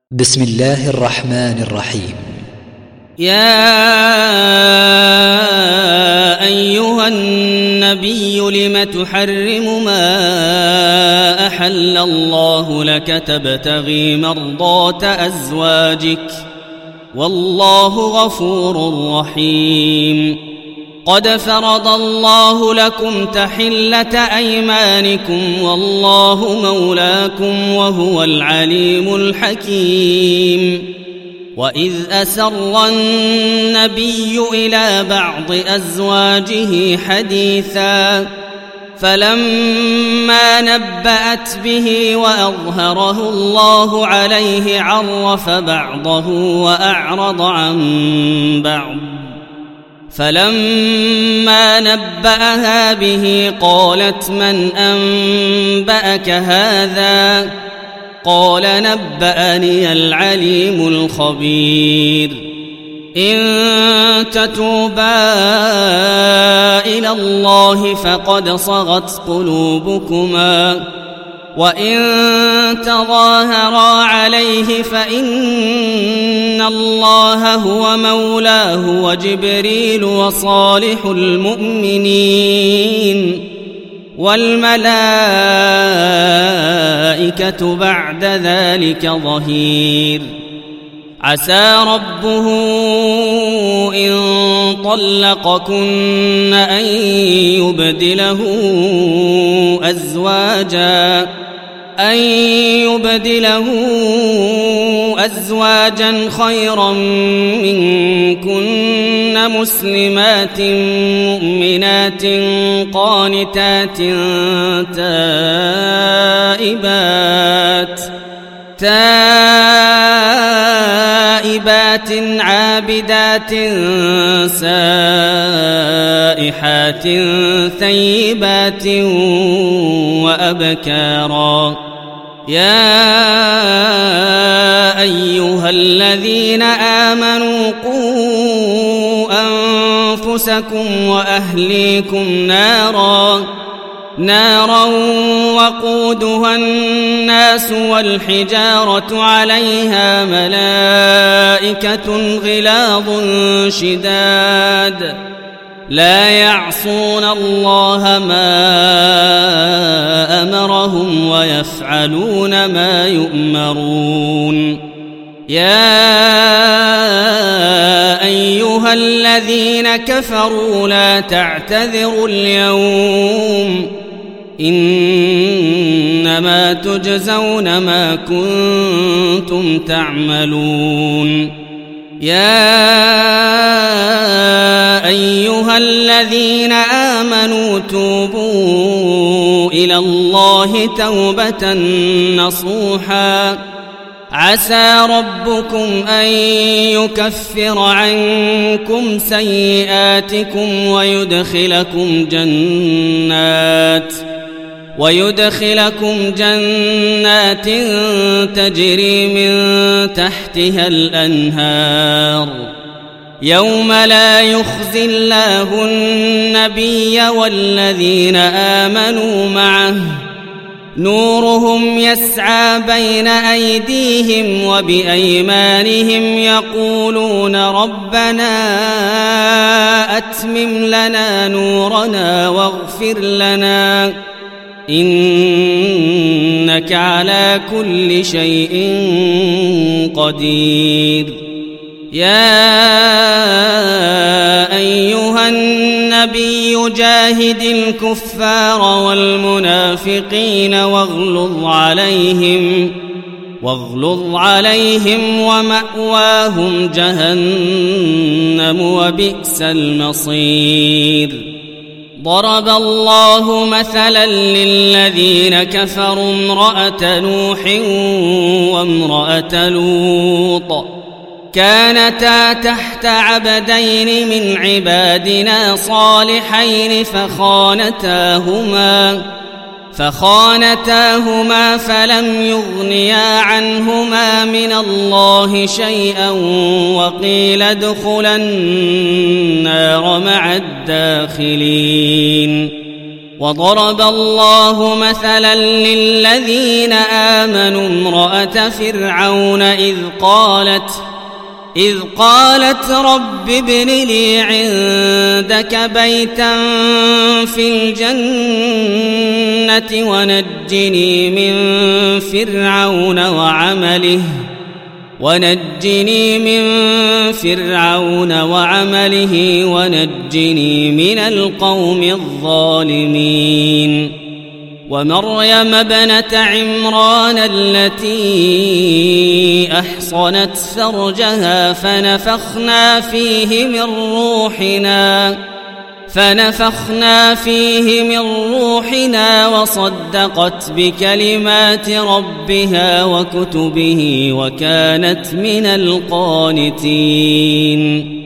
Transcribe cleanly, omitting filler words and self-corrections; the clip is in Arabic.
بسم الله الرحمن الرحيم. يا أيها النبي لم تحرم ما أحل الله لك تبتغي مرضات أزواجك والله غفور رحيم. قد فرض الله لكم تحلة أيمانكم والله مولاكم وهو العليم الحكيم. وإذ أسر النبي إلى بعض أزواجه حديثا فلما نبأت به وأظهره الله عليه عرف بعضه وأعرض عن بعض فلما نبأها به قالت من أنبأك هذا؟ قال نبأني العليم الخبير. إن تتوبا إلى الله فقد صغت قلوبكما وإن تظاهرا عليه فإن الله هو مولاه وجبريل وصالح المؤمنين والملائكة بعد ذلك ظهير. عسى ربه إن طلقكن أن يبدله أزواجا خيرا منكن مسلمات مؤمنات قانتات تائبات عابدات سائحات ثيبات وأبكارا. يا أيها الذين آمنوا قوا أنفسكم وأهليكم نارا وقودها الناس والحجارة عليها ملائكة غلاظ شداد لا يعصون الله ما أمرهم ويفعلون ما يؤمرون. يا أيها الذين كفروا لا تعتذروا اليوم إنما تجزون ما كنتم تعملون. يا أيها الذين آمنوا توبوا إلى الله توبة نصوحا عسى ربكم أن يكفر عنكم سيئاتكم ويدخلكم جنات تجري من تحتها الأنهار يوم لا يخزي الله النبي والذين آمنوا معه نورهم يسعى بين أيديهم وبأيمانهم يقولون ربنا أتمم لنا نورنا واغفر لنا إنك على كل شيء قدير. يا أيها النبي جاهد الكفار والمنافقين واغلظ عليهم ومأواهم جهنم وبئس المصير. ضرب الله مثلا للذين كفروا امرأة نوح وامرأة لوط كانتا تحت عبدين من عبادنا صالحين فخانتاهما فلم يغنيا عنهما من الله شيئا وقيل ادخلا النار مع الداخلين. وضرب الله مثلا للذين آمنوا امرأة فرعون إذ قالت رب ابن لي عندك بيتا في الجنة ونجني من فرعون وعمله ونجني من القوم الظالمين ومريم ابنة عمران التي أحصنت فرجها فنفخنا فيه من روحنا وصدقت بكلمات ربها وكتبه وكانت من القانتين